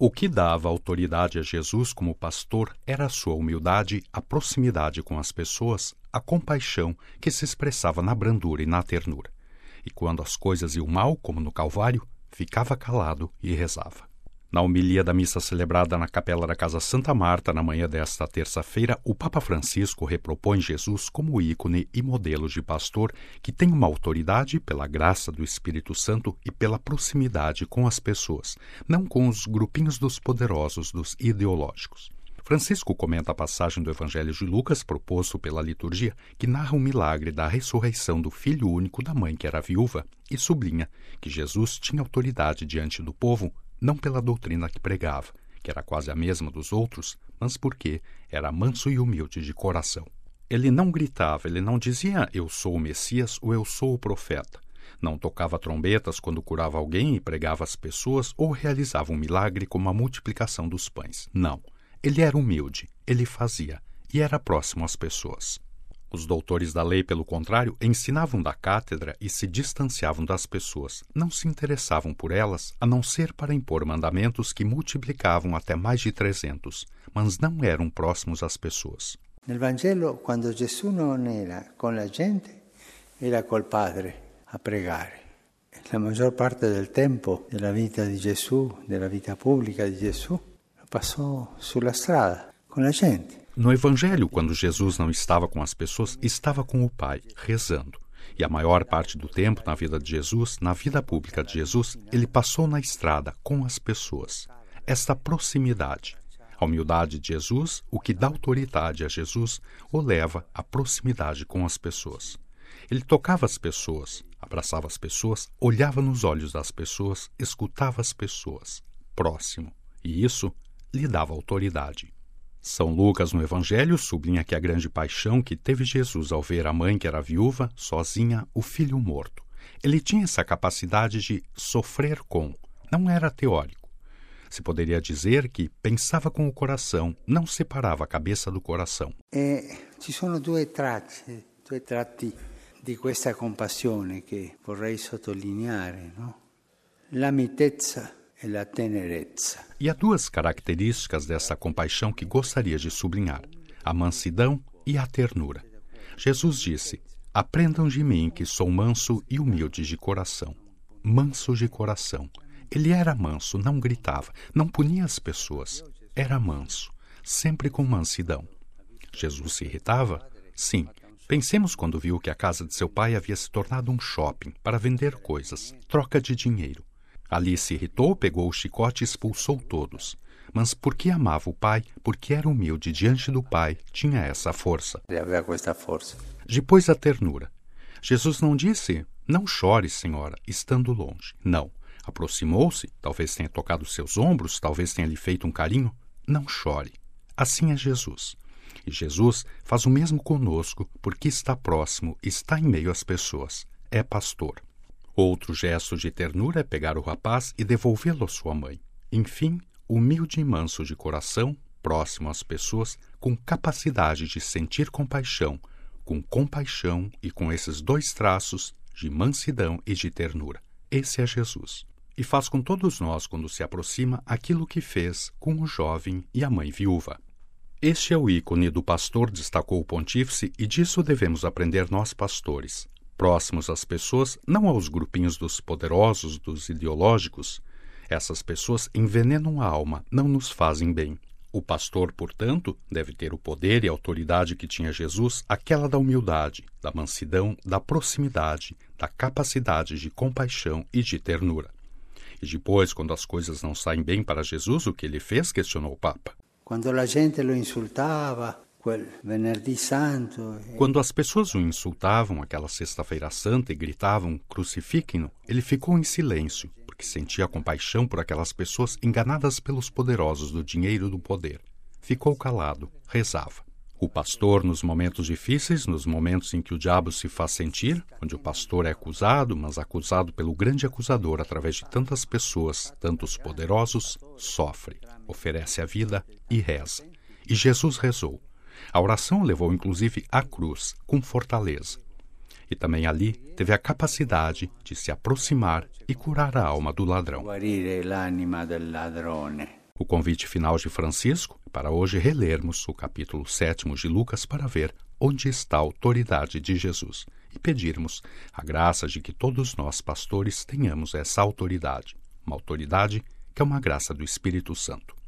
O que dava autoridade a Jesus como pastor era a sua humildade, a proximidade com as pessoas, a compaixão que se expressava na brandura e na ternura. E quando as coisas iam mal, como no Calvário, ficava calado e rezava. Na homilia da missa celebrada na capela da Casa Santa Marta, na manhã desta terça-feira, o Papa Francisco repropõe Jesus como ícone e modelo de pastor que tem uma autoridade pela graça do Espírito Santo e pela proximidade com as pessoas, não com os grupinhos dos poderosos, dos ideológicos. Francisco comenta a passagem do Evangelho de Lucas, proposto pela liturgia, que narra o milagre da ressurreição do filho único da mãe que era viúva, e sublinha que Jesus tinha autoridade diante do povo, não pela doutrina que pregava, que era quase a mesma dos outros, mas porque era manso e humilde de coração. Ele não gritava, ele não dizia eu sou o Messias ou eu sou o profeta. Não tocava trombetas quando curava alguém e pregava as pessoas ou realizava um milagre como a multiplicação dos pães. Não. Ele era humilde, ele fazia, e era próximo às pessoas. Os doutores da lei, pelo contrário, ensinavam da cátedra e se distanciavam das pessoas. Não se interessavam por elas, a não ser para impor mandamentos que multiplicavam até mais de 300, mas não eram próximos às pessoas. No Vangelo, quando Jesus não era com a gente, era com o Padre a pregare. La maggior parte del tempo della vita di Gesù, della vita pubblica di Gesù, lo passò sulla strada con la gente. No Evangelho, quando Jesus não estava com as pessoas, estava com o Pai, rezando. E a maior parte do tempo na vida de Jesus, na vida pública de Jesus, ele passou na estrada com as pessoas. Esta proximidade, a humildade de Jesus, o que dá autoridade a Jesus, o leva à proximidade com as pessoas. Ele tocava as pessoas, abraçava as pessoas, olhava nos olhos das pessoas, escutava as pessoas, próximo. E isso lhe dava autoridade. São Lucas, no Evangelho, sublinha que a grande paixão que teve Jesus ao ver a mãe que era viúva, sozinha, o filho morto. Ele tinha essa capacidade de sofrer com, não era teórico. Se poderia dizer que pensava com o coração, não separava a cabeça do coração. Ci sono due tratti di questa compassione che vorrei sottolineare, no? La mitezza e la tenerezza. E há duas características dessa compaixão que gostaria de sublinhar: a mansidão e a ternura. Jesus disse: aprendam de mim que sou manso e humilde de coração. Manso de coração. Ele era manso, não gritava, não punia as pessoas. Era manso, sempre com mansidão. Jesus se irritava? Sim. Pensemos quando viu que a casa de seu pai havia se tornado um shopping para vender coisas, troca de dinheiro. Ali se irritou, pegou o chicote e expulsou todos. Mas porque amava o pai, porque era humilde diante do pai, tinha essa força. Depois a ternura. Jesus não disse, não chore, senhora, estando longe. Não. Aproximou-se, talvez tenha tocado seus ombros, talvez tenha lhe feito um carinho. Não chore. Assim é Jesus. E Jesus faz o mesmo conosco, porque está próximo, está em meio às pessoas. É pastor. Outro gesto de ternura é pegar o rapaz e devolvê-lo à sua mãe. Enfim, humilde e manso de coração, próximo às pessoas, com capacidade de sentir compaixão, com compaixão e com esses dois traços de mansidão e de ternura. Esse é Jesus. E faz com todos nós, quando se aproxima, aquilo que fez com o jovem e a mãe viúva. Este é o ícone do pastor, destacou o pontífice, e disso devemos aprender nós pastores. Próximos às pessoas, não aos grupinhos dos poderosos, dos ideológicos. Essas pessoas envenenam a alma, não nos fazem bem. O pastor, portanto, deve ter o poder e a autoridade que tinha Jesus, aquela da humildade, da mansidão, da proximidade, da capacidade de compaixão e de ternura. E depois, quando as coisas não saem bem para Jesus, o que ele fez? Questionou o Papa. Quando a gente o insultava, quando as pessoas o insultavam aquela sexta-feira santa e gritavam, crucifiquem-no, ele ficou em silêncio, porque sentia compaixão por aquelas pessoas enganadas pelos poderosos do dinheiro e do poder. Ficou calado, rezava. O pastor, nos momentos difíceis, nos momentos em que o diabo se faz sentir, onde o pastor é acusado, mas acusado pelo grande acusador através de tantas pessoas, tantos poderosos, sofre, oferece a vida e reza. E Jesus rezou. A oração o levou inclusive à cruz, com fortaleza. E também ali teve a capacidade de se aproximar e curar a alma do ladrão. O convite final de Francisco é para hoje relermos o capítulo 7 de Lucas para ver onde está a autoridade de Jesus e pedirmos a graça de que todos nós, pastores, tenhamos essa autoridade, uma autoridade que é uma graça do Espírito Santo.